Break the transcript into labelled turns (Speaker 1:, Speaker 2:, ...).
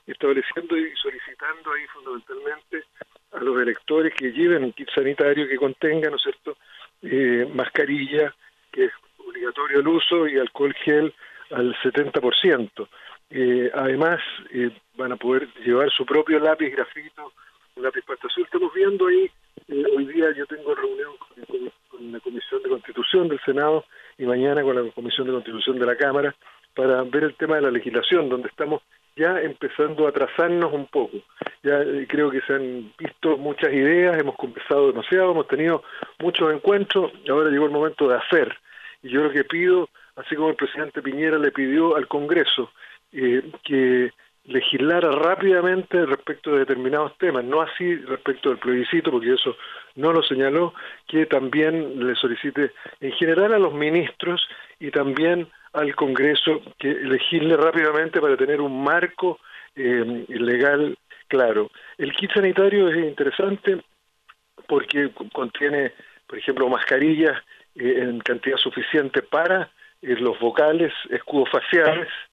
Speaker 1: estableciendo y solicitando ahí fundamentalmente a los electores que lleven un kit sanitario que contenga, ¿no es cierto?, mascarilla, que es obligatorio el uso, y alcohol gel al 70%. Además, van a poder llevar su propio lápiz grafito, un lápiz pasta azul. Estamos viendo ahí, hoy día yo tengo reunión con la Comisión de Constitución del Senado y mañana con la Comisión de Constitución de la Cámara para ver el tema de la legislación, donde estamos ya empezando a trazarnos un poco. Ya creo que se han visto muchas ideas, hemos conversado demasiado, hemos tenido muchos encuentros, y ahora llegó el momento de hacer. Y yo lo que pido, así como el presidente Piñera le pidió al Congreso que legislara rápidamente respecto de determinados temas, no así respecto del plebiscito, porque eso no lo señaló, que también le solicite en general a los ministros y también al Congreso que legisle rápidamente para tener un marco legal claro. El kit sanitario es interesante porque contiene, por ejemplo, mascarillas en cantidad suficiente para los vocales, escudos faciales,